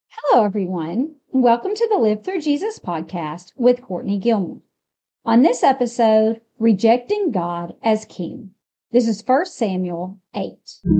Hello, everyone. Welcome to the Live Through Jesus podcast with Courtney Gilmore. On this episode, Rejecting God as King. This is 1 Samuel 8.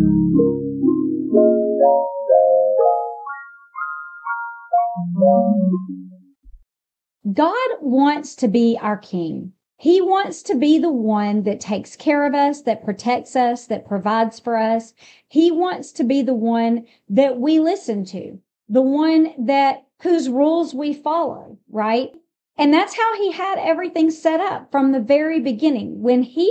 God wants to be our King. He wants to be the one that takes care of us, that protects us, that provides for us. He wants to be the one that we listen to, the one whose rules we follow, right? And that's how he had everything set up from the very beginning. When he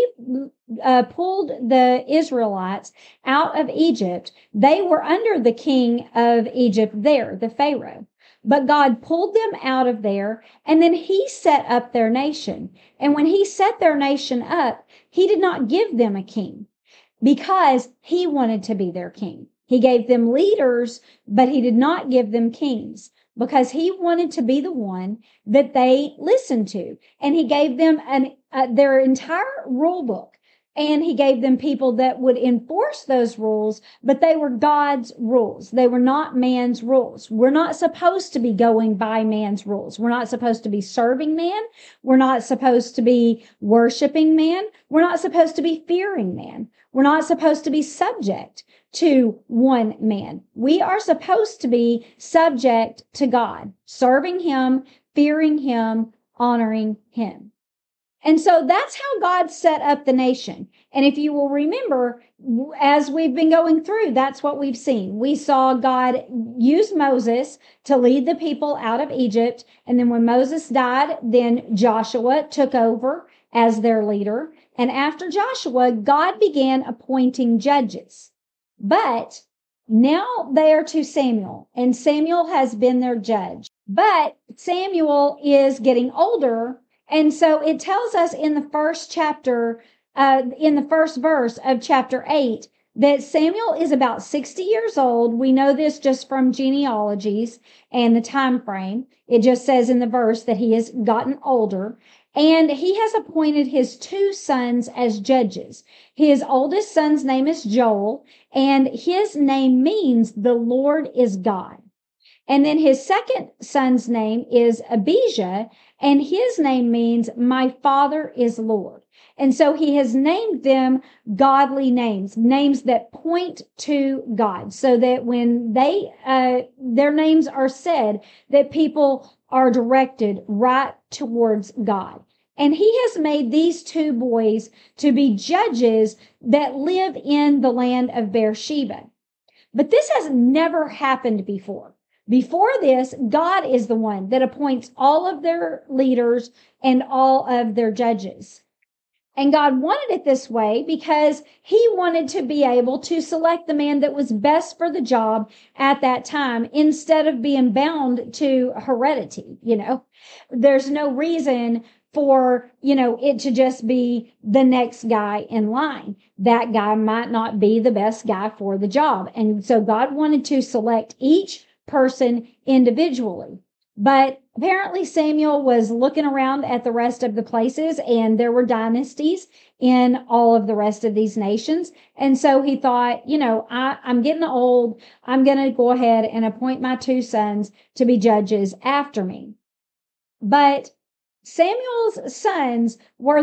pulled the Israelites out of Egypt, they were under the king of Egypt there, the Pharaoh. But God pulled them out of there, and then he set up their nation. And when he set their nation up, he did not give them a king because he wanted to be their king. He gave them leaders, but he did not give them kings because he wanted to be the one that they listened to. And he gave them their entire rule book. And he gave them people that would enforce those rules, but they were God's rules. They were not man's rules. We're not supposed to be going by man's rules. We're not supposed to be serving man. We're not supposed to be worshiping man. We're not supposed to be fearing man. We're not supposed to be subject to one man. We are supposed to be subject to God, serving him, fearing him, honoring him. And so that's how God set up the nation. And if you will remember, as we've been going through, that's what we've seen. We saw God use Moses to lead the people out of Egypt. And then when Moses died, then Joshua took over as their leader. And after Joshua, God began appointing judges. But now they are to Samuel, and Samuel has been their judge. But Samuel is getting older. And so it tells us in the first chapter, in the first verse of chapter 8, that Samuel is about 60 years old. We know this just from genealogies and the time frame. It just says in the verse that he has gotten older. And he has appointed his two sons as judges. His oldest son's name is Joel, and his name means the Lord is God. And then his second son's name is Abijah, and his name means my father is Lord. And so he has named them godly names, names that point to God, so that when their names are said, that people are directed right towards God. And he has made these two boys to be judges that live in the land of Beersheba. But this has never happened before. Before this, God is the one that appoints all of their leaders and all of their judges. And God wanted it this way because he wanted to be able to select the man that was best for the job at that time instead of being bound to heredity. There's no reason for, it to just be the next guy in line. That guy might not be the best guy for the job. And so God wanted to select each person individually. But apparently Samuel was looking around at the rest of the places, and there were dynasties in all of the rest of these nations. And so he thought, I'm getting old. I'm going to go ahead and appoint my two sons to be judges after me. But Samuel's sons were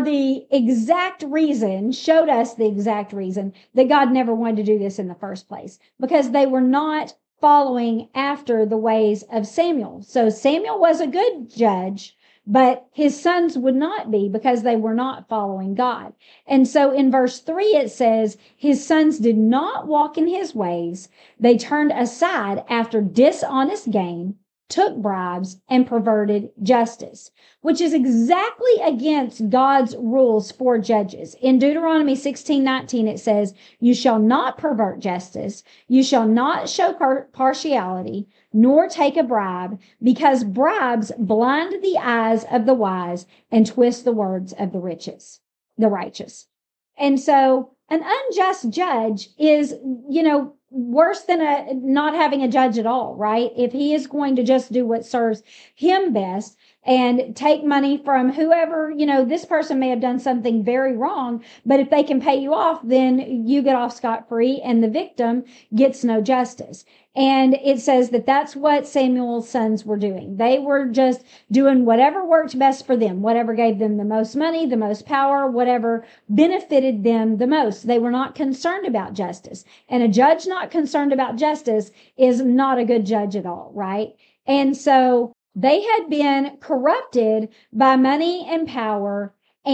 showed us the exact reason that God never wanted to do this in the first place, because they were not following after the ways of Samuel. So Samuel was a good judge, but his sons would not be because they were not following God. And so in verse 3, it says, his sons did not walk in his ways. They turned aside after dishonest gain, took bribes, and perverted justice, which is exactly against God's rules for judges. In Deuteronomy 16:19, it says, you shall not pervert justice, you shall not show partiality, nor take a bribe, because bribes blind the eyes of the wise and twist the words of the righteous. And so an unjust judge is, worse than not having a judge at all, right? If he is going to just do what serves him best and take money from whoever, this person may have done something very wrong, but if they can pay you off, then you get off scot-free and the victim gets no justice. And it says that that's what Samuel's sons were doing. They were just doing whatever worked best for them, whatever gave them the most money, the most power, whatever benefited them the most. They were not concerned about justice. And a judge not concerned about justice is not a good judge at all, right? And so they had been corrupted by money and power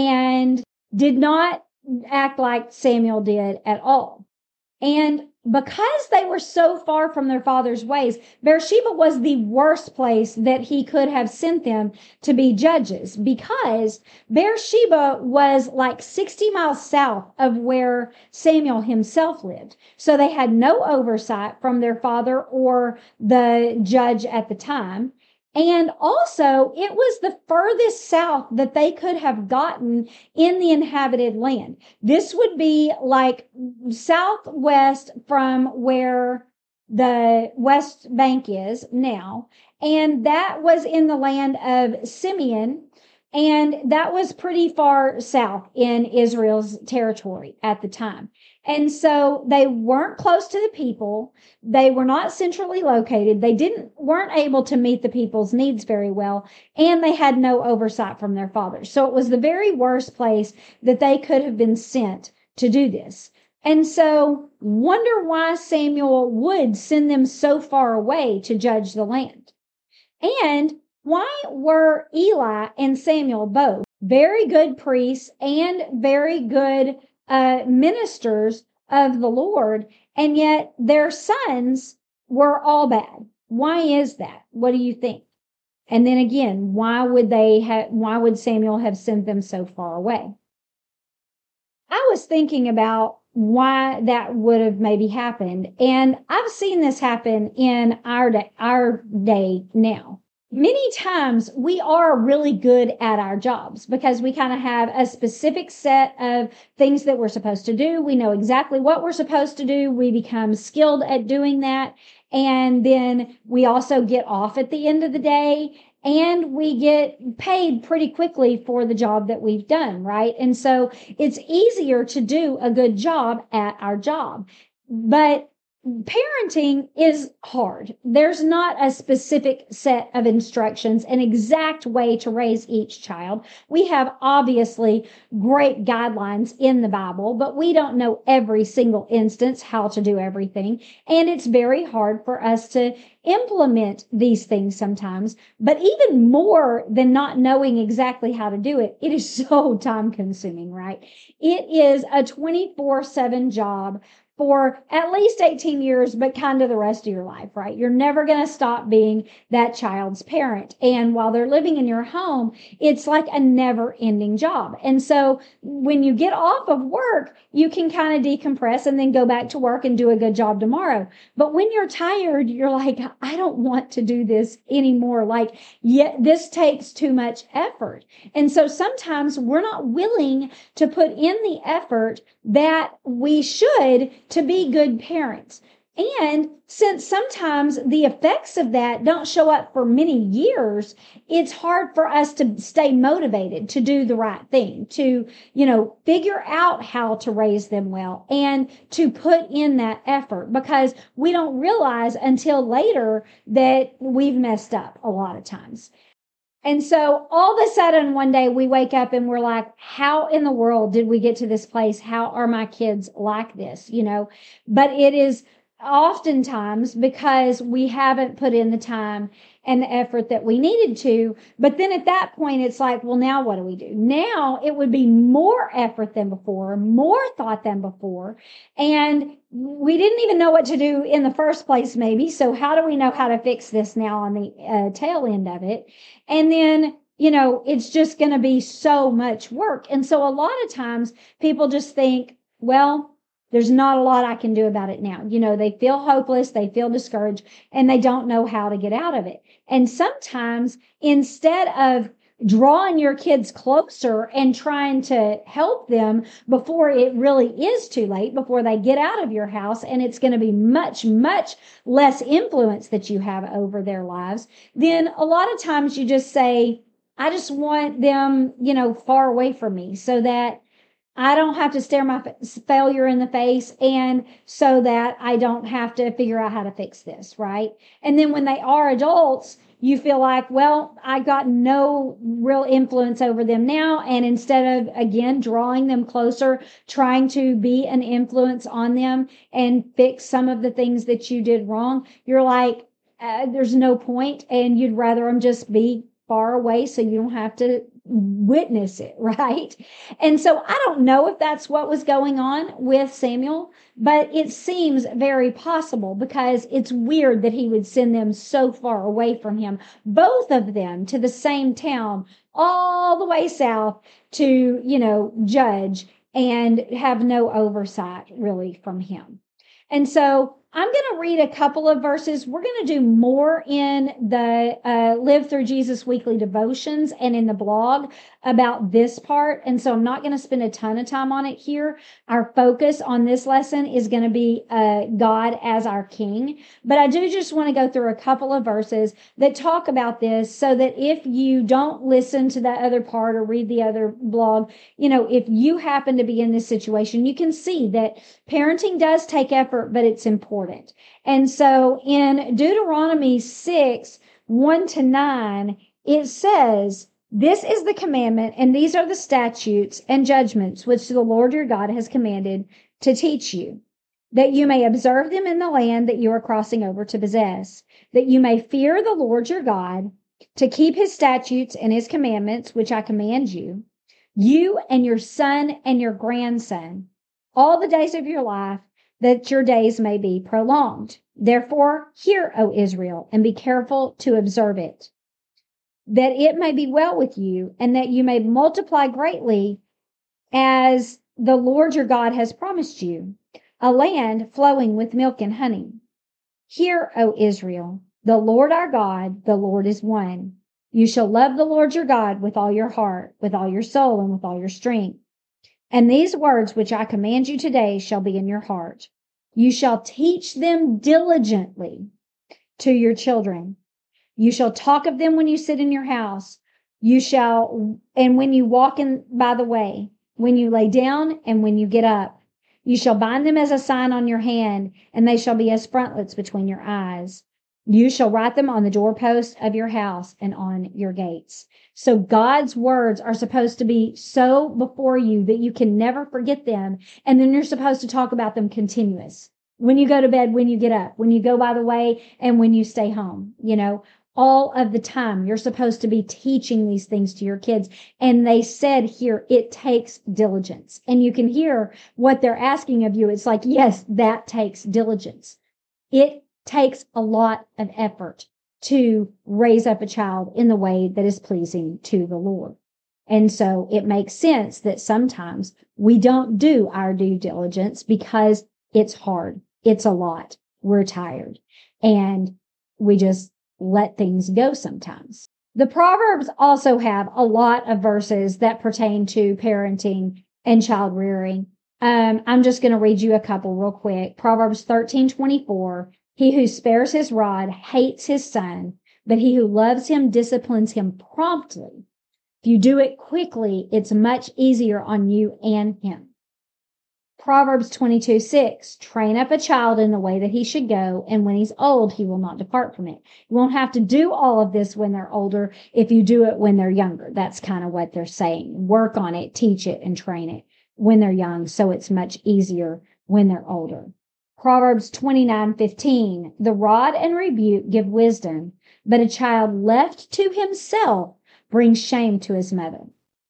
and did not act like Samuel did at all. And because they were so far from their father's ways, Beersheba was the worst place that he could have sent them to be judges, because Beersheba was like 60 miles south of where Samuel himself lived. So they had no oversight from their father or the judge at the time. And also, it was the furthest south that they could have gotten in the inhabited land. This would be like southwest from where the West Bank is now. And that was in the land of Simeon. And that was pretty far south in Israel's territory at the time. And so they weren't close to the people. They were not centrally located. They weren't able to meet the people's needs very well. And they had no oversight from their fathers. So it was the very worst place that they could have been sent to do this. And so wonder why Samuel would send them so far away to judge the land. And why were Eli and Samuel both very good priests and very good ministers of the Lord, and yet their sons were all bad? Why is that? What do you think? And then again, why would Samuel have sent them so far away? I was thinking about why that would have maybe happened, and I've seen this happen in our day now. Many times we are really good at our jobs because we kind of have a specific set of things that we're supposed to do. We know exactly what we're supposed to do. We become skilled at doing that. And then we also get off at the end of the day and we get paid pretty quickly for the job that we've done, right? And so it's easier to do a good job at our job. But parenting is hard. There's not a specific set of instructions, an exact way to raise each child. We have obviously great guidelines in the Bible, but we don't know every single instance how to do everything. And it's very hard for us to implement these things sometimes. But even more than not knowing exactly how to do it, it is so time consuming, right? It is a 24/7 job for at least 18 years, but kind of the rest of your life, right? You're never going to stop being that child's parent. And while they're living in your home, it's like a never ending job. And so when you get off of work, you can kind of decompress and then go back to work and do a good job tomorrow. But when you're tired, you're like, I don't want to do this anymore. Like, yeah, this takes too much effort. And so sometimes we're not willing to put in the effort that we should to be good parents. And since sometimes the effects of that don't show up for many years, it's hard for us to stay motivated to do the right thing, to, figure out how to raise them well and to put in that effort, because we don't realize until later that we've messed up a lot of times. And so all of a sudden, one day we wake up and we're like, how in the world did we get to this place? How are my kids like this? But it is oftentimes because we haven't put in the time and the effort that we needed to. But then at that point, it's like, well, now what do we do? Now it would be more effort than before, more thought than before. And we didn't even know what to do in the first place, maybe. So how do we know how to fix this now on the tail end of it? And then, it's just going to be so much work. And so a lot of times people just think, well, there's not a lot I can do about it now. They feel hopeless, they feel discouraged, and they don't know how to get out of it. And sometimes instead of drawing your kids closer and trying to help them before it really is too late, before they get out of your house and it's going to be much, much less influence that you have over their lives, then a lot of times you just say, I just want them, far away from me so that I don't have to stare my failure in the face, and so that I don't have to figure out how to fix this, right? And then when they are adults, you feel like, well, I got no real influence over them now. And instead of, again, drawing them closer, trying to be an influence on them and fix some of the things that you did wrong, you're like, there's no point, and you'd rather them just be far away so you don't have to witness it, right? And so I don't know if that's what was going on with Samuel, but it seems very possible because it's weird that he would send them so far away from him, both of them to the same town, all the way south to, judge and have no oversight really from him. And so I'm going to read a couple of verses. We're going to do more in the Live Through Jesus weekly devotions and in the blog about this part. And so I'm not going to spend a ton of time on it here. Our focus on this lesson is going to be God as our King. But I do just want to go through a couple of verses that talk about this so that if you don't listen to that other part or read the other blog, if you happen to be in this situation, you can see that parenting does take effort, but it's important. And so in Deuteronomy 6, 1-9, it says, "This is the commandment, and these are the statutes and judgments which the Lord your God has commanded to teach you, that you may observe them in the land that you are crossing over to possess, that you may fear the Lord your God, to keep his statutes and his commandments, which I command you, you and your son and your grandson, all the days of your life, that your days may be prolonged. Therefore, hear, O Israel, and be careful to observe it, that it may be well with you, and that you may multiply greatly, as the Lord your God has promised you, a land flowing with milk and honey. Hear, O Israel, the Lord our God, the Lord is one. You shall love the Lord your God with all your heart, with all your soul, and with all your strength. And these words which I command you today shall be in your heart. You shall teach them diligently to your children. You shall talk of them when you sit in your house. And when you walk in by the way, when you lay down and when you get up. You shall bind them as a sign on your hand, and they shall be as frontlets between your eyes. You shall write them on the doorpost of your house and on your gates." So God's words are supposed to be so before you that you can never forget them. And then you're supposed to talk about them continuous. When you go to bed, when you get up, when you go by the way, and when you stay home, all of the time, you're supposed to be teaching these things to your kids. And they said here, it takes diligence. And you can hear what they're asking of you. It's like, yes, that takes diligence. It takes a lot of effort to raise up a child in the way that is pleasing to the Lord. And so it makes sense that sometimes we don't do our due diligence because it's hard. It's a lot. We're tired. And we just let things go sometimes. The Proverbs also have a lot of verses that pertain to parenting and child rearing. I'm just going to read you a couple real quick. Proverbs 13:24. "He who spares his rod hates his son, but he who loves him disciplines him promptly. If you do it quickly, it's much easier on you and him." Proverbs 22:6, "Train up a child in the way that he should go, and when he's old, he will not depart from it." You won't have to do all of this when they're older if you do it when they're younger. That's kind of what they're saying. Work on it, teach it, and train it when they're young, so it's much easier when they're older. Proverbs 29:15, "The rod and rebuke give wisdom, but a child left to himself brings shame to his mother."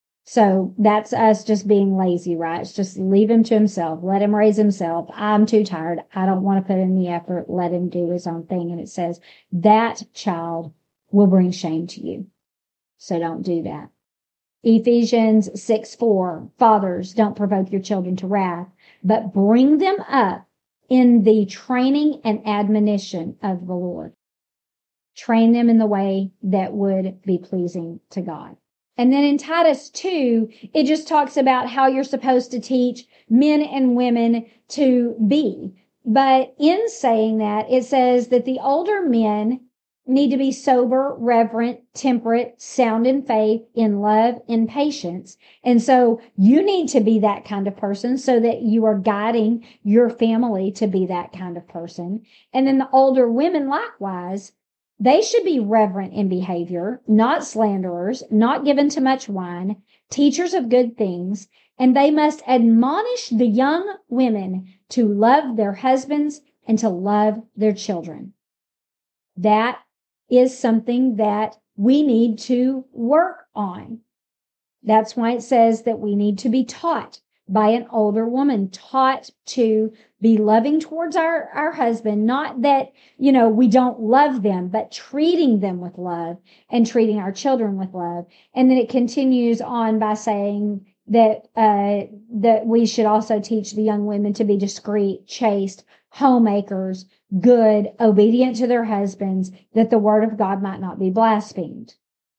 So that's us just being lazy, right? It's just leave him to himself. Let him raise himself. I'm too tired. I don't want to put in the effort. Let him do his own thing. And it says that child will bring shame to you. So don't do that. Ephesians 6:4, "Fathers, don't provoke your children to wrath, but bring them up in the training and admonition of the Lord." Train them in the way that would be pleasing to God. And then in Titus 2, it just talks about how you're supposed to teach men and women to be. But in saying that, it says that the older men need to be sober, reverent, temperate, sound in faith, in love, in patience. And so you need to be that kind of person so that you are guiding your family to be that kind of person. And then the older women, likewise, they should be reverent in behavior, not slanderers, not given to much wine, teachers of good things, and they must admonish the young women to love their husbands and to love their children. That is something that we need to work on. That's why it says that we need to be taught by an older woman, taught to be loving towards our husband, not that, we don't love them, but treating them with love and treating our children with love. And then it continues on by saying that we should also teach the young women to be discreet, chaste, homemakers, good, obedient to their husbands, that the word of God might not be blasphemed.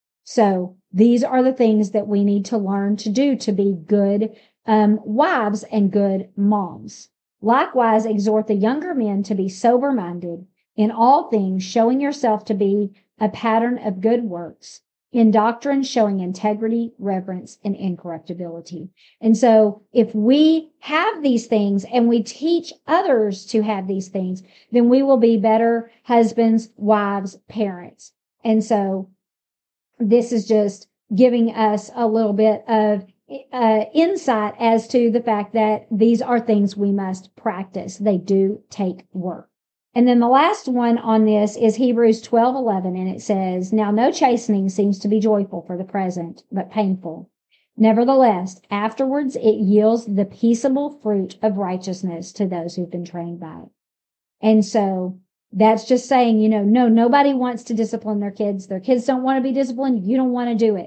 So these are the things that we need to learn to do to be good wives and good moms. Likewise, exhort the younger men to be sober-minded in all things, showing yourself to be a pattern of good works, in doctrine showing integrity, reverence, and incorruptibility. And so if we have these things and we teach others to have these things, then we will be better husbands, wives, parents. And so this is just giving us a little bit of insight as to the fact that these are things we must practice. They do take work. And then the last one on this is Hebrews 12:11, and it says, "Now no chastening seems to be joyful for the present, but painful. Nevertheless, afterwards it yields the peaceable fruit of righteousness to those who've been trained by it." And so that's just saying, no, nobody wants to discipline their kids. Their kids don't want to be disciplined. You don't want to do it.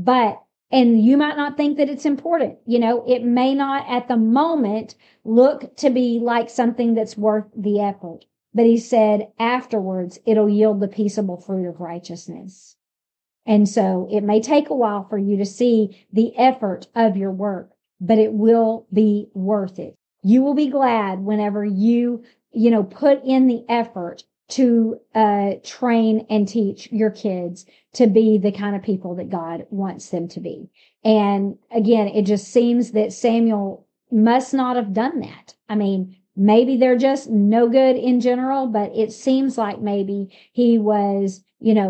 And you might not think that it's important. It may not at the moment look to be like something that's worth the effort. But he said, afterwards, it'll yield the peaceable fruit of righteousness. And so it may take a while for you to see the effort of your work, but it will be worth it. You will be glad whenever you put in the effort to train and teach your kids to be the kind of people that God wants them to be. And again, it just seems that Samuel must not have done that. I mean, maybe they're just no good in general, but it seems like maybe he was,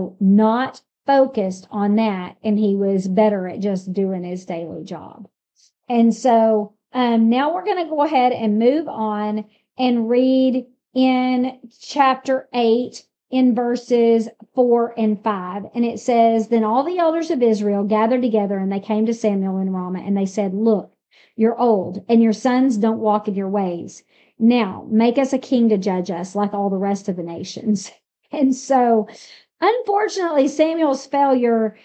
not focused on that, and he was better at just doing his daily job. And so now we're going to go ahead and move on and read in chapter 8 in verses 4 and 5. And it says, "Then all the elders of Israel gathered together, and they came to Samuel in Ramah, and they said, 'Look, you're old, and your sons don't walk in your ways. Now make us a king to judge us like all the rest of the nations.'" And so unfortunately, Samuel's failure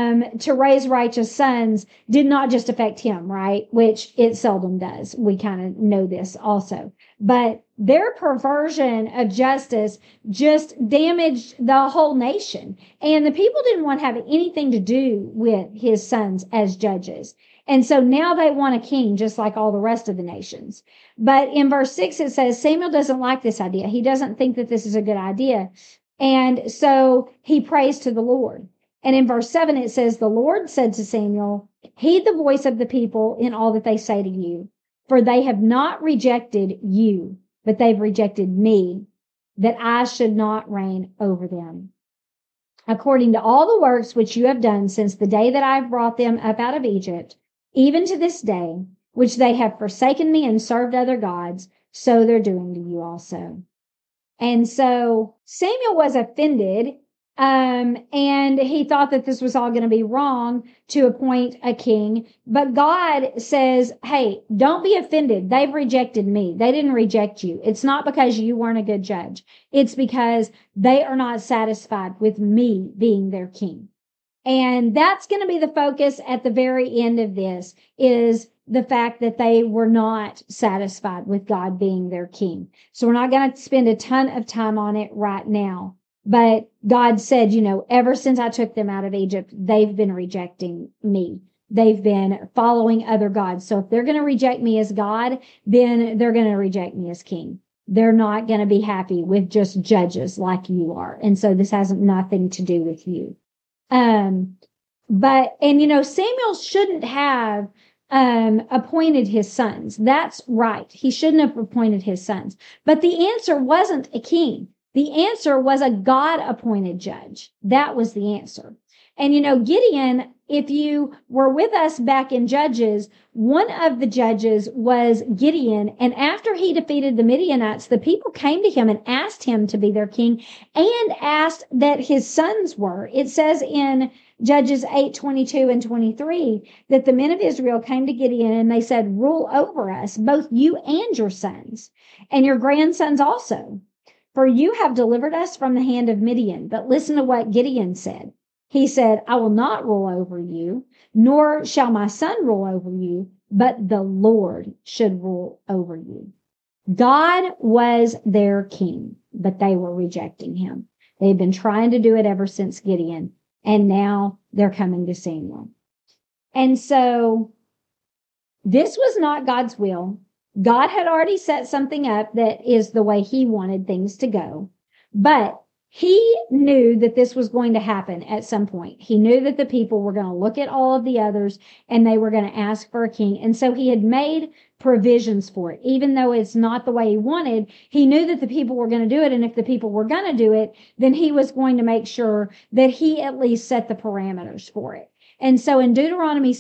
to raise righteous sons did not just affect him, right? Which it seldom does. We kind of know this also. But their perversion of justice just damaged the whole nation. And the people didn't want to have anything to do with his sons as judges. And so now they want a king just like all the rest of the nations. But in verse 6, it says Samuel doesn't like this idea. He doesn't think that this is a good idea. And so he prays to the Lord. And in verse 7, it says, "The Lord said to Samuel, heed the voice of the people in all that they say to you, for they have not rejected you, but they've rejected me, that I should not reign over them. According to all the works which you have done since the day that I have brought them up out of Egypt, even to this day, which they have forsaken me and served other gods, so they're doing to you also." And so Samuel was offended, and he thought that this was all going to be wrong to appoint a king. But God says, hey, don't be offended. They've rejected me. They didn't reject you. It's not because you weren't a good judge. It's because they are not satisfied with me being their king. And that's going to be the focus at the very end of this, is the fact that they were not satisfied with God being their king. So we're not going to spend a ton of time on it right now. But God said, ever since I took them out of Egypt, they've been rejecting me. They've been following other gods. So if they're going to reject me as God, then they're going to reject me as king. they're not going to be happy with just judges like you are. And so this has nothing to do with you. Samuel shouldn't have appointed his sons. That's right. He shouldn't have appointed his sons. But the answer wasn't a king. The answer was a God-appointed judge. That was the answer. And, Gideon, if you were with us back in Judges, one of the judges was Gideon. And after he defeated the Midianites, the people came to him and asked him to be their king and asked that his sons were. It says in Judges 8:22 and 23 that the men of Israel came to Gideon and they said, rule over us, both you and your sons, and your grandsons also. For you have delivered us from the hand of Midian. But listen to what Gideon said. He said, I will not rule over you, nor shall my son rule over you, but the Lord should rule over you. God was their king, but they were rejecting him. They had been trying to do it ever since Gideon, and now they're coming to Samuel. And so this was not God's will. God had already set something up that is the way he wanted things to go, but he knew that this was going to happen at some point. He knew that the people were going to look at all of the others and they were going to ask for a king. And so he had made provisions for it. Even though it's not the way he wanted, he knew that the people were going to do it. And if the people were going to do it, then he was going to make sure that he at least set the parameters for it. And so in Deuteronomy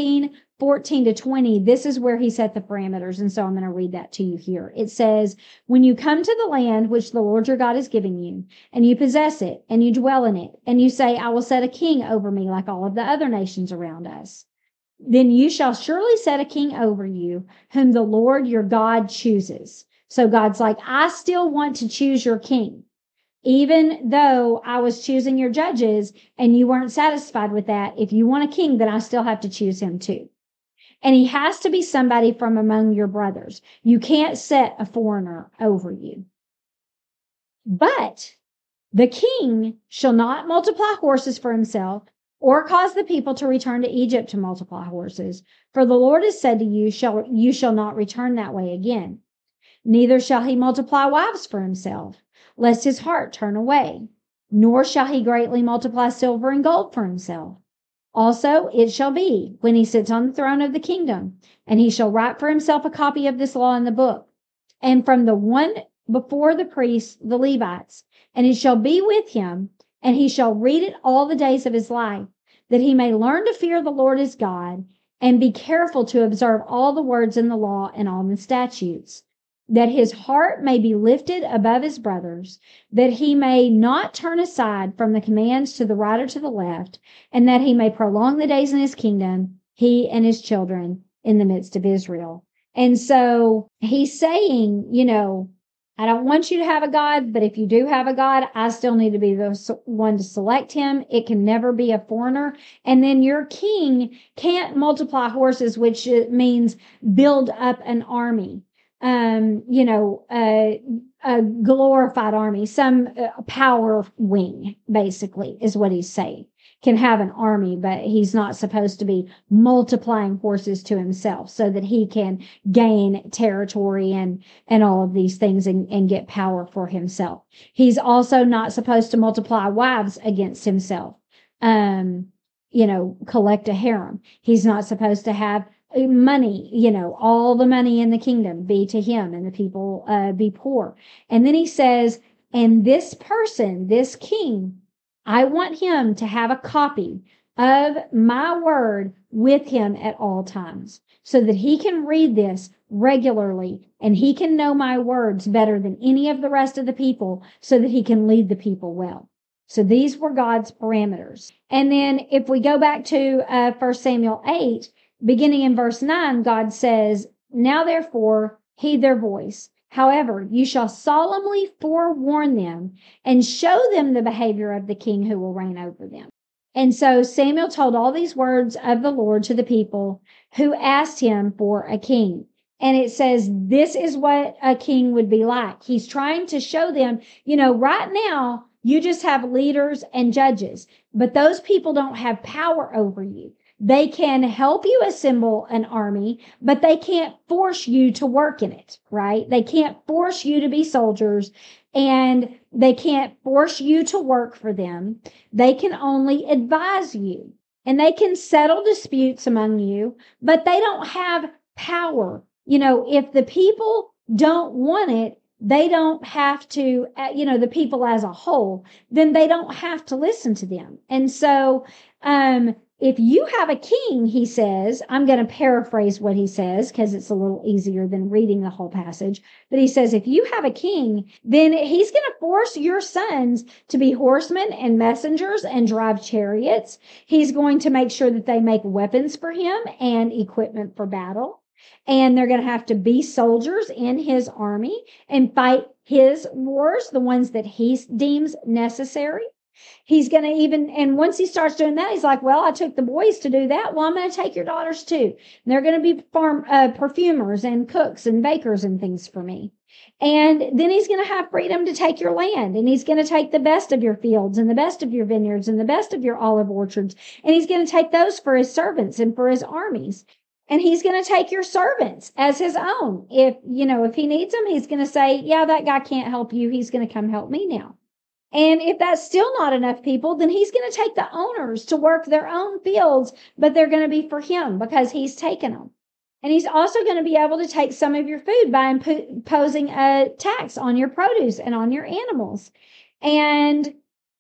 17:14-20, this is where he set the parameters. And so I'm going to read that to you here. It says, when you come to the land which the Lord your God is giving you, and you possess it, and you dwell in it, and you say, I will set a king over me like all of the other nations around us, then you shall surely set a king over you, whom the Lord your God chooses. So God's like, I still want to choose your king. Even though I was choosing your judges and you weren't satisfied with that, if you want a king, then I still have to choose him too. And he has to be somebody from among your brothers. You can't set a foreigner over you. But the king shall not multiply horses for himself or cause the people to return to Egypt to multiply horses. For the Lord has said to you, you shall not return that way again. Neither shall he multiply wives for himself, lest his heart turn away, nor shall he greatly multiply silver and gold for himself. Also, it shall be, when he sits on the throne of the kingdom, and he shall write for himself a copy of this law in the book, and from the one before the priests, the Levites, and it shall be with him, and he shall read it all the days of his life, that he may learn to fear the Lord his God, and be careful to observe all the words in the law and all the statutes, that his heart may be lifted above his brothers, that he may not turn aside from the commands to the right or to the left, and that he may prolong the days in his kingdom, he and his children in the midst of Israel. And so he's saying, I don't want you to have a God, but if you do have a God, I still need to be the one to select him. It can never be a foreigner. And then your king can't multiply horses, which means build up an army. A glorified army, some power wing, basically, is what he's saying. Can have an army, but he's not supposed to be multiplying horses to himself so that he can gain territory and all of these things and get power for himself. He's also not supposed to multiply wives against himself, collect a harem. He's not supposed to have money, all the money in the kingdom be to him and the people be poor. And then he says, and this person, this king, I want him to have a copy of my word with him at all times so that he can read this regularly and he can know my words better than any of the rest of the people so that he can lead the people well. So these were God's parameters. And then if we go back to 1 Samuel 8, beginning in verse 9, God says, now therefore heed their voice. However, you shall solemnly forewarn them and show them the behavior of the king who will reign over them. And so Samuel told all these words of the Lord to the people who asked him for a king. And it says, this is what a king would be like. He's trying to show them, right now, you just have leaders and judges, but those people don't have power over you. They can help you assemble an army, but they can't force you to work in it, right? They can't force you to be soldiers, and they can't force you to work for them. They can only advise you, and they can settle disputes among you, but they don't have power. If the people don't want it, they don't have to, the people as a whole, then they don't have to listen to them. And so, if you have a king, he says, I'm going to paraphrase what he says because it's a little easier than reading the whole passage. But he says, if you have a king, then he's going to force your sons to be horsemen and messengers and drive chariots. He's going to make sure that they make weapons for him and equipment for battle. And they're going to have to be soldiers in his army and fight his wars, the ones that he deems necessary. He's going to and once he starts doing that, he's like, well, I took the boys to do that. Well, I'm going to take your daughters too. And they're going to be perfumers and cooks and bakers and things for me. And then he's going to have freedom to take your land, and he's going to take the best of your fields and the best of your vineyards and the best of your olive orchards. And he's going to take those for his servants and for his armies. And he's going to take your servants as his own. If he needs them, he's going to say, yeah, that guy can't help you. He's going to come help me now. And if that's still not enough people, then he's going to take the owners to work their own fields, but they're going to be for him because he's taken them. And he's also going to be able to take some of your food by imposing a tax on your produce and on your animals. And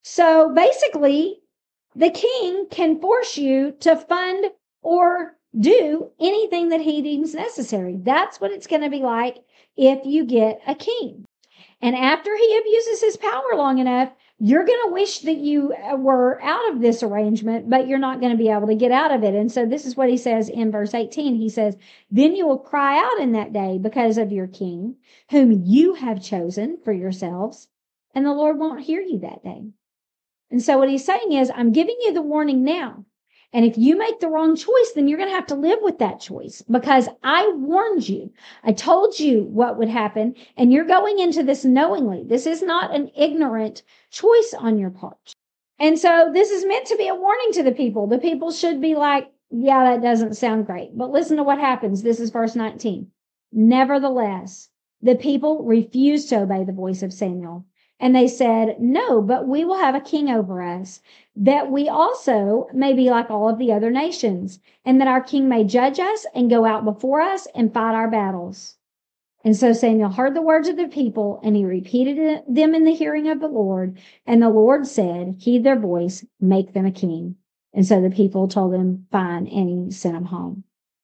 so basically, the king can force you to fund or do anything that he deems necessary. That's what it's going to be like if you get a king. And after he abuses his power long enough, you're going to wish that you were out of this arrangement, but you're not going to be able to get out of it. And so this is what he says in verse 18. He says, then you will cry out in that day because of your king, whom you have chosen for yourselves, and the Lord won't hear you that day. And so what he's saying is, I'm giving you the warning now. And if you make the wrong choice, then you're going to have to live with that choice because I warned you. I told you what would happen, and you're going into this knowingly. This is not an ignorant choice on your part. And so this is meant to be a warning to the people. The people should be like, yeah, that doesn't sound great. But listen to what happens. This is verse 19. Nevertheless, the people refused to obey the voice of Samuel. And they said, no, but we will have a king over us, that we also may be like all of the other nations, and that our king may judge us and go out before us and fight our battles. And so Samuel heard the words of the people, and he repeated them in the hearing of the Lord. And the Lord said, heed their voice, make them a king. And so the people told him, fine, and he sent them home.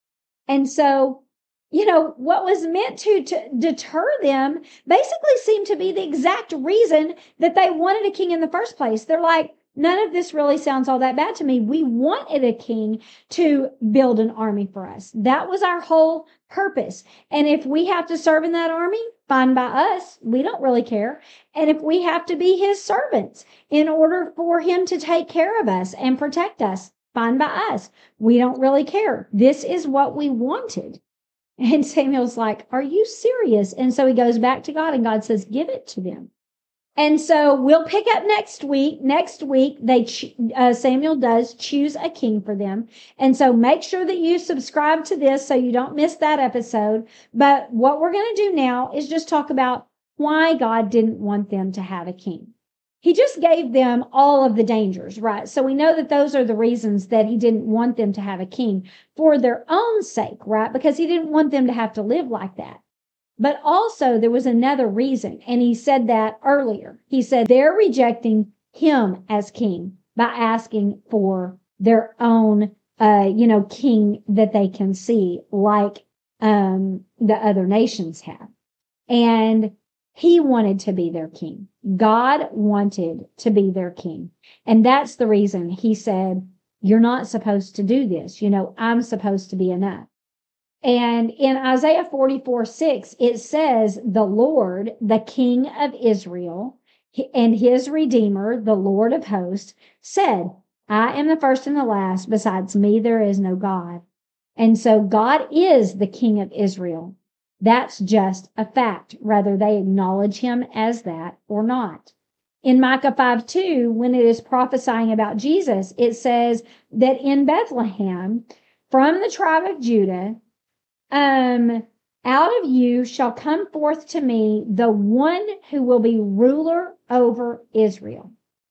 And so what was meant to deter them basically seemed to be the exact reason that they wanted a king in the first place. They're like, none of this really sounds all that bad to me. We wanted a king to build an army for us. That was our whole purpose. And if we have to serve in that army, fine by us. We don't really care. And if we have to be his servants in order for him to take care of us and protect us, fine by us. We don't really care. This is what we wanted. And Samuel's like, are you serious? And so he goes back to God, and God says, give it to them. And so we'll pick up next week. Next week, Samuel does choose a king for them. And so make sure that you subscribe to this so you don't miss that episode. But what we're going to do now is just talk about why God didn't want them to have a king. He just gave them all of the dangers, right? So we know that those are the reasons that he didn't want them to have a king for their own sake, right? Because he didn't want them to have to live like that. But also there was another reason, and he said that earlier. He said they're rejecting him as king by asking for their own, king that they can see like the other nations have. And he wanted to be their king. God wanted to be their king. And that's the reason he said, you're not supposed to do this. I'm supposed to be enough. And in Isaiah 44:6, it says, the Lord, the King of Israel, and his Redeemer, the Lord of hosts, said, I am the first and the last. Besides me, there is no God. And so God is the King of Israel. That's just a fact, whether they acknowledge him as that or not. In Micah 5:2, when it is prophesying about Jesus, it says that in Bethlehem, from the tribe of Judah, out of you shall come forth to me the one who will be ruler over Israel,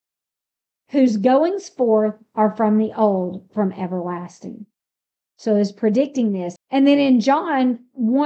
whose goings forth are from the old, from everlasting. So it's predicting this. And then in John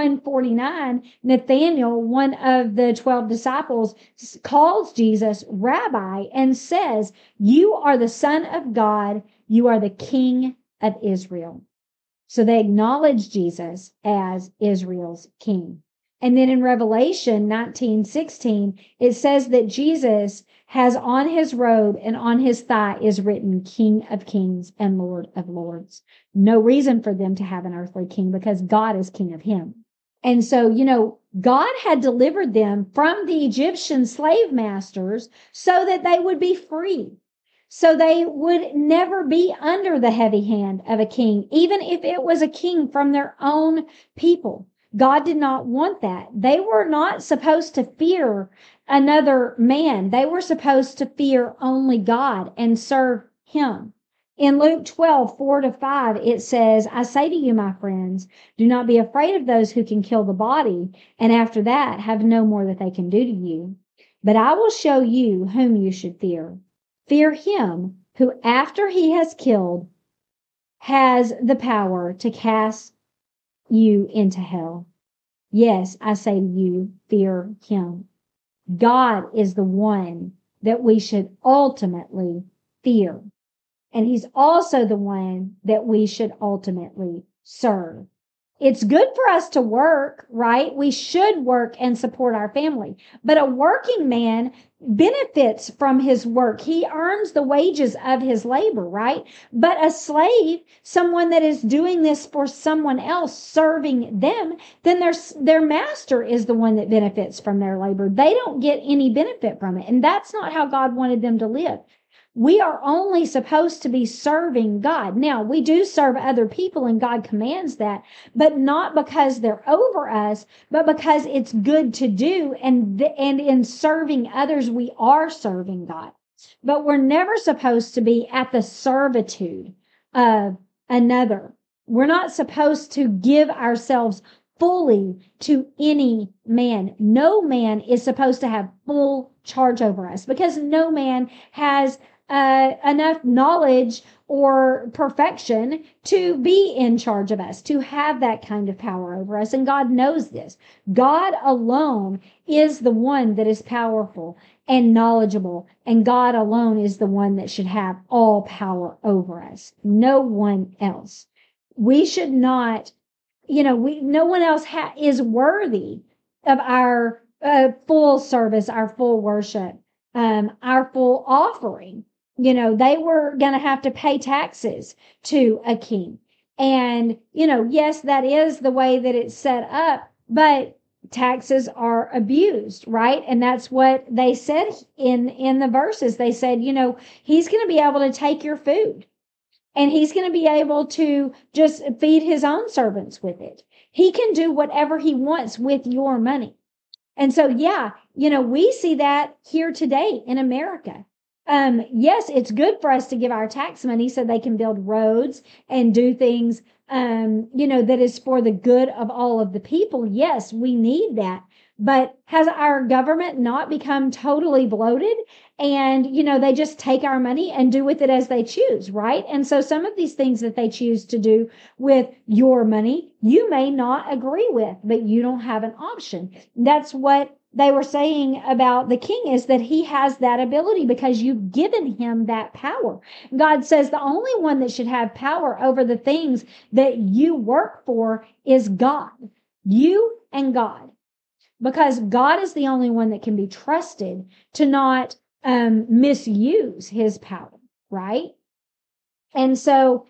1:49, Nathanael, one of the 12 disciples, calls Jesus Rabbi and says, "You are the Son of God. You are the King of Israel." So they acknowledge Jesus as Israel's king. And then in Revelation 19:16, it says that Jesus has on his robe and on his thigh is written King of Kings and Lord of Lords. No reason for them to have an earthly king because God is king of him. And so, God had delivered them from the Egyptian slave masters so that they would be free. So they would never be under the heavy hand of a king, even if it was a king from their own people. God did not want that. They were not supposed to fear another man. They were supposed to fear only God and serve him. In Luke 12:4-5, it says, "I say to you, my friends, do not be afraid of those who can kill the body, and after that have no more that they can do to you. But I will show you whom you should fear. Fear him who, after he has killed, has the power to cast you into hell. Yes, I say to you, fear him." God is the one that we should ultimately fear. And he's also the one that we should ultimately serve. It's good for us to work, right? We should work and support our family. But a working man benefits from his work. He earns the wages of his labor, right? But a slave, someone that is doing this for someone else, serving them, then their master is the one that benefits from their labor. They don't get any benefit from it. And that's not how God wanted them to live. We are only supposed to be serving God. Now, we do serve other people and God commands that, but not because they're over us, but because it's good to do. And in serving others, we are serving God. But we're never supposed to be at the servitude of another. We're not supposed to give ourselves fully to any man. No man is supposed to have full charge over us because no man has enough knowledge or perfection to be in charge of us, to have that kind of power over us. And God knows this. God alone is the one that is powerful and knowledgeable. And God alone is the one that should have all power over us. No one else. We should not, no one else is worthy of our full service, our full worship, our full offering. They were going to have to pay taxes to a king. And, yes, that is the way that it's set up, but taxes are abused, right? And that's what they said in the verses. They said, he's going to be able to take your food and he's going to be able to just feed his own servants with it. He can do whatever he wants with your money. And so, we see that here today in America. Yes, it's good for us to give our tax money so they can build roads and do things, that is for the good of all of the people. Yes, we need that. But has our government not become totally bloated? And, they just take our money and do with it as they choose, right? And so some of these things that they choose to do with your money, you may not agree with, but you don't have an option. That's what they were saying about the king, is that he has that ability because you've given him that power. God says the only one that should have power over the things that you work for is God, you and God, because God is the only one that can be trusted to not misuse his power, right? And so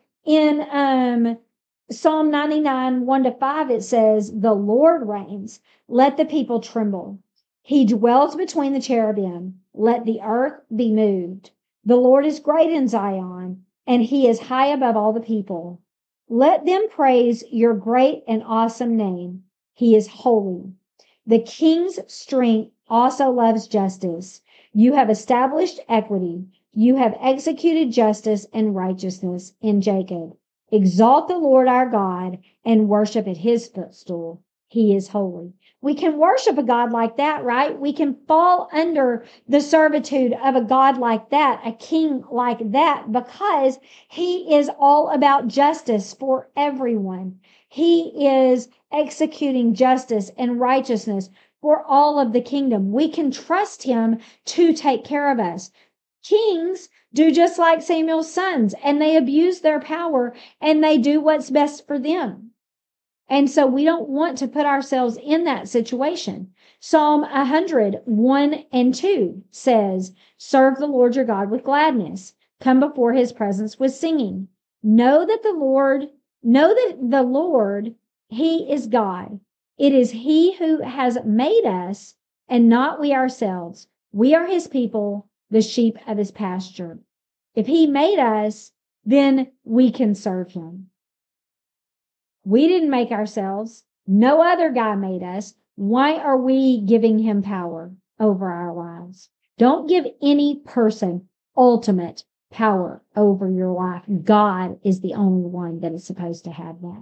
in Psalm 99, 1-5, it says, "The Lord reigns, let the people tremble. He dwells between the cherubim. Let the earth be moved. The Lord is great in Zion, and he is high above all the people. Let them praise your great and awesome name. He is holy. The king's strength also loves justice. You have established equity. You have executed justice and righteousness in Jacob. Exalt the Lord our God and worship at his footstool. He is holy. We can worship a God like that, right? We can fall under the servitude of a God like that, a king like that, because he is all about justice for everyone. He is executing justice and righteousness for all of the kingdom. We can trust him to take care of us. Kings do just like Samuel's sons, and they abuse their power and they do what's best for them. And so we don't want to put ourselves in that situation. Psalm 101 and 2 says, serve the Lord your God with gladness. Come before his presence with singing. Know that the Lord, he is God. It is he who has made us and not we ourselves. We are his people, the sheep of his pasture. If he made us, then we can serve him. We didn't make ourselves. No other guy made us. Why are we giving him power over our lives? Don't give any person ultimate power over your life. God is the only one that is supposed to have that.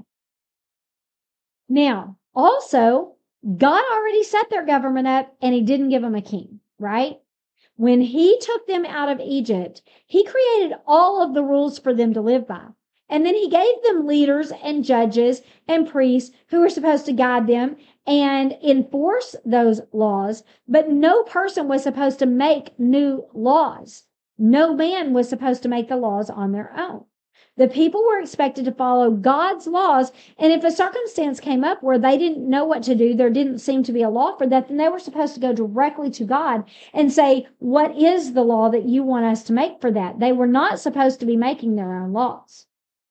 Now, also, God already set their government up and he didn't give them a king, right? When he took them out of Egypt, he created all of the rules for them to live by. And then he gave them leaders and judges and priests who were supposed to guide them and enforce those laws. But no person was supposed to make new laws. No man was supposed to make the laws on their own. The people were expected to follow God's laws. And if a circumstance came up where they didn't know what to do, there didn't seem to be a law for that, then they were supposed to go directly to God and say, what is the law that you want us to make for that? They were not supposed to be making their own laws.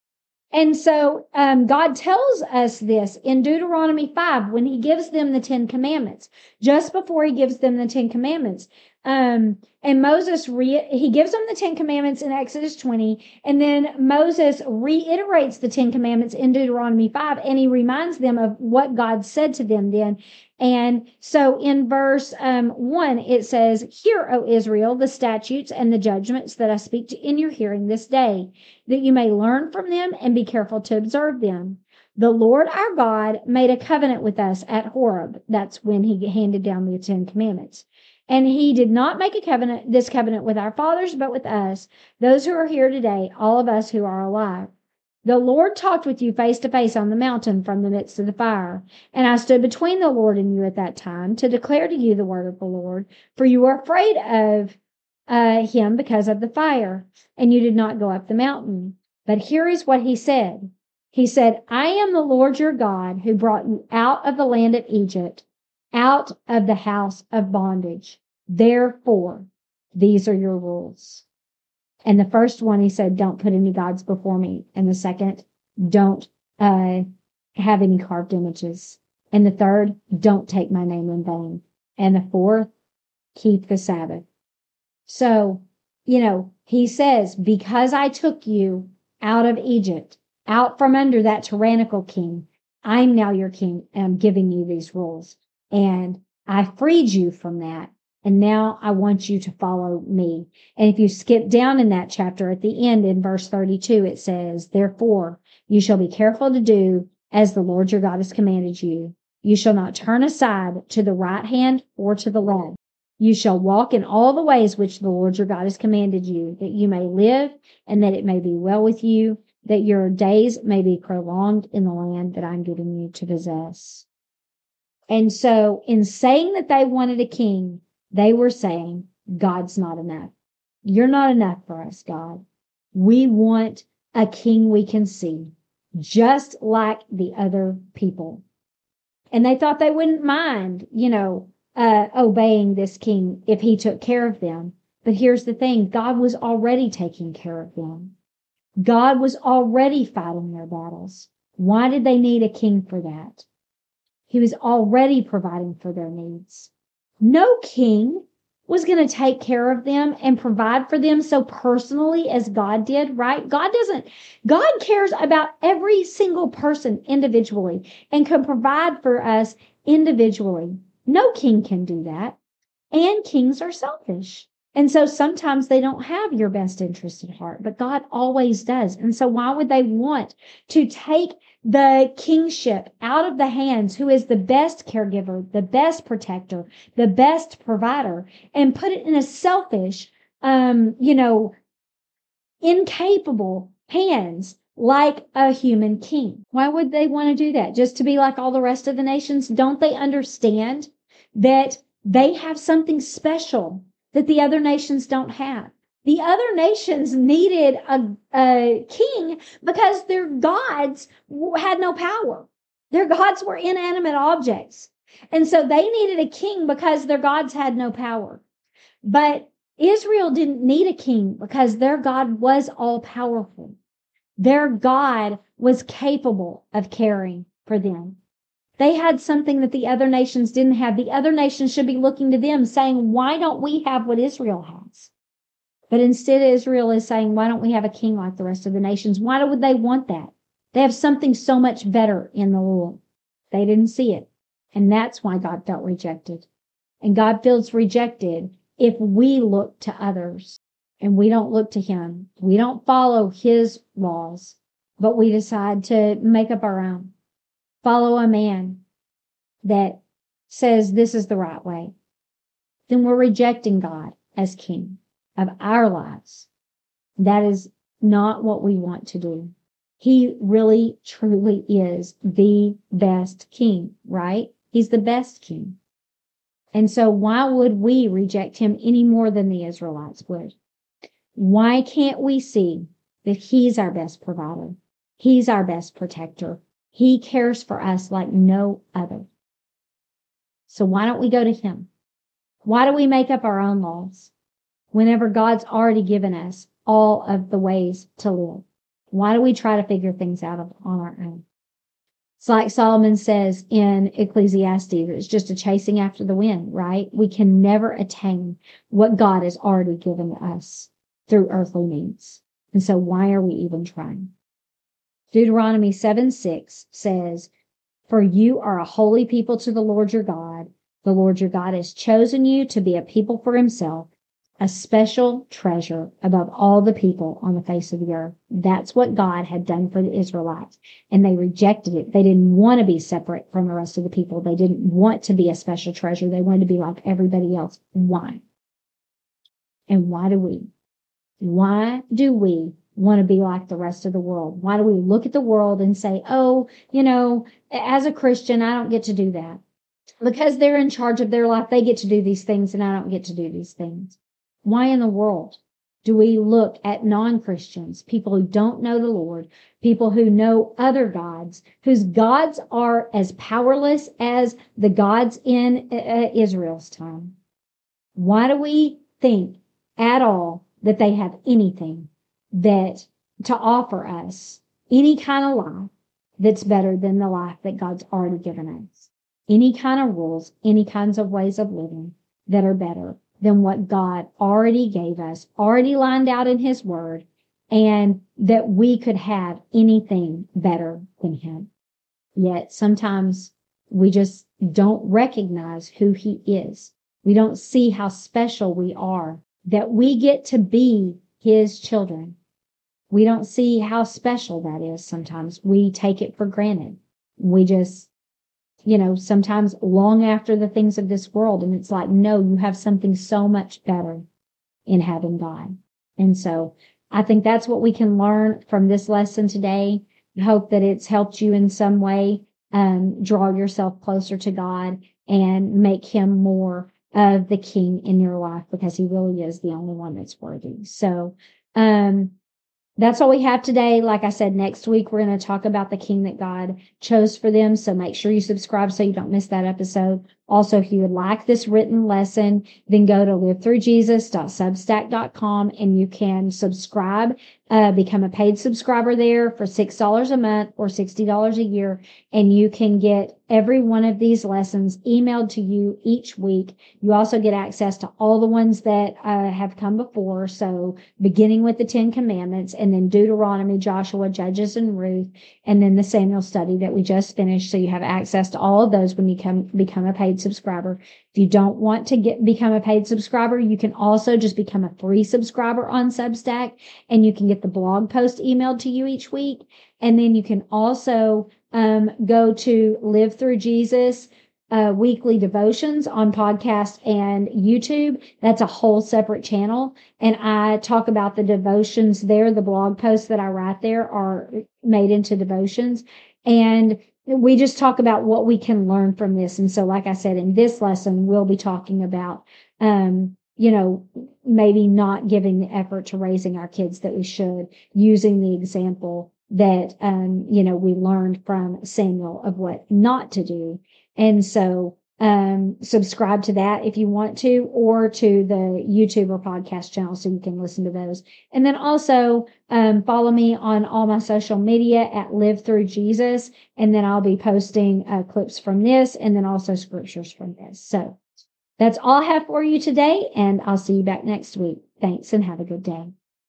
And so God tells us this in Deuteronomy 5 when he gives them the 10 commandments, just before he gives them the 10 commandments. And Moses, he gives them the 10 commandments in Exodus 20, and then Moses reiterates the 10 commandments in Deuteronomy 5, and he reminds them of what God said to them then. And so in verse 1, it says, hear, O Israel, the statutes and the judgments that I speak in your hearing this day, that you may learn from them and be careful to observe them. The Lord our God made a covenant with us at Horeb. That's when he handed down the 10 commandments. And he did not make this covenant with our fathers, but with us, those who are here today, all of us who are alive. The Lord talked with you face to face on the mountain from the midst of the fire. And I stood between the Lord and you at that time to declare to you the word of the Lord, for you were afraid of him because of the fire, and you did not go up the mountain. But here is what he said. He said, I am the Lord your God who brought you out of the land of Egypt, out of the house of bondage. Therefore, these are your rules. And the first one, he said, don't put any gods before me. And the second, don't have any carved images. And the third, don't take my name in vain. And the fourth, keep the Sabbath. So, he says, because I took you out of Egypt, out from under that tyrannical king, I'm now your king, and I'm giving you these rules. And I freed you from that. And now I want you to follow me. And if you skip down in that chapter at the end in verse 32, it says, therefore, you shall be careful to do as the Lord your God has commanded you. You shall not turn aside to the right hand or to the left. You shall walk in all the ways which the Lord your God has commanded you, that you may live and that it may be well with you, that your days may be prolonged in the land that I'm giving you to possess. And so in saying that they wanted a king, they were saying, God's not enough. You're not enough for us, God. We want a king we can see, just like the other people. And they thought they wouldn't mind, obeying this king if he took care of them. But here's the thing, God was already taking care of them. God was already fighting their battles. Why did they need a king for that? He was already providing for their needs. No king was going to take care of them and provide for them so personally as God did, right? God cares about every single person individually and can provide for us individually. No king can do that. And kings are selfish. And so sometimes they don't have your best interest at heart, but God always does. And so why would they want to take the kingship out of the hands, who is the best caregiver, the best protector, the best provider, and put it in a selfish, incapable hands like a human king? Why would they want to do that? Just to be like all the rest of the nations? Don't they understand that they have something special that the other nations don't have? The other nations needed a king because their gods had no power. Their gods were inanimate objects. And so they needed a king because their gods had no power. But Israel didn't need a king because their God was all powerful. Their God was capable of caring for them. They had something that the other nations didn't have. The other nations should be looking to them saying, why don't we have what Israel has? But instead, Israel is saying, why don't we have a king like the rest of the nations? Why would they want that? They have something so much better in the Lord. They didn't see it. And that's why God felt rejected. And God feels rejected if we look to others and we don't look to him. We don't follow his laws, but we decide to make up our own. Follow a man that says this is the right way. Then we're rejecting God as king of our lives. That is not what we want to do. He really, truly is the best king, right? He's the best king. And so why would we reject him any more than the Israelites would? Why can't we see that he's our best provider? He's our best protector. He cares for us like no other. So why don't we go to him? Why do we make up our own laws whenever God's already given us all of the ways to live? Why do we try to figure things out on our own? It's like Solomon says in Ecclesiastes, it's just a chasing after the wind, right? We can never attain what God has already given us through earthly means. And so why are we even trying? Deuteronomy 7:6 says, for you are a holy people to the Lord your God. The Lord your God has chosen you to be a people for himself, a special treasure above all the people on the face of the earth. That's what God had done for the Israelites. And they rejected it. They didn't want to be separate from the rest of the people. They didn't want to be a special treasure. They wanted to be like everybody else. Why? And why do we? Why do we want to be like the rest of the world? Why do we look at the world and say, oh, as a Christian, I don't get to do that? Because they're in charge of their life. They get to do these things and I don't get to do these things. Why in the world do we look at non-Christians, people who don't know the Lord, people who know other gods, whose gods are as powerless as the gods in Israel's time? Why do we think at all that they have anything that to offer us, any kind of life that's better than the life that God's already given us? Any kind of rules, any kinds of ways of living that are better than what God already gave us, already lined out in his word, and that we could have anything better than him. Yet sometimes we just don't recognize who he is. We don't see how special we are, that we get to be his children. We don't see how special that is sometimes. We take it for granted. We just, sometimes long after the things of this world. And it's like, no, you have something so much better in having God. And so I think that's what we can learn from this lesson today. I hope that it's helped you in some way, draw yourself closer to God and make him more of the king in your life, because he really is the only one that's worthy. So, that's all we have today. Like I said, next week, we're going to talk about the king that God chose for them. So make sure you subscribe so you don't miss that episode. Also, if you would like this written lesson, then go to livethroughjesus.substack.com and you can subscribe, become a paid subscriber there for $6 a month or $60 a year. And you can get every one of these lessons emailed to you each week. You also get access to all the ones that have come before. So beginning with the 10 Commandments, and then Deuteronomy, Joshua, Judges, and Ruth, and then the Samuel study that we just finished. So you have access to all of those when you become a paid paid subscriber. If you don't want to become a paid subscriber, you can also just become a free subscriber on Substack, and you can get the blog post emailed to you each week. And then you can also go to Live Through Jesus weekly devotions on podcast and YouTube. That's a whole separate channel. And I talk about the devotions there. The blog posts that I write there are made into devotions. And we just talk about what we can learn from this. And so, like I said, in this lesson, we'll be talking about, maybe not giving the effort to raising our kids that we should, using the example that, we learned from Samuel of what not to do. And so, subscribe to that if you want to, or to the YouTube or podcast channel so you can listen to those. And then also, follow me on all my social media at Live Through Jesus. And then I'll be posting clips from this and then also scriptures from this. So that's all I have for you today. And I'll see you back next week. Thanks and have a good day.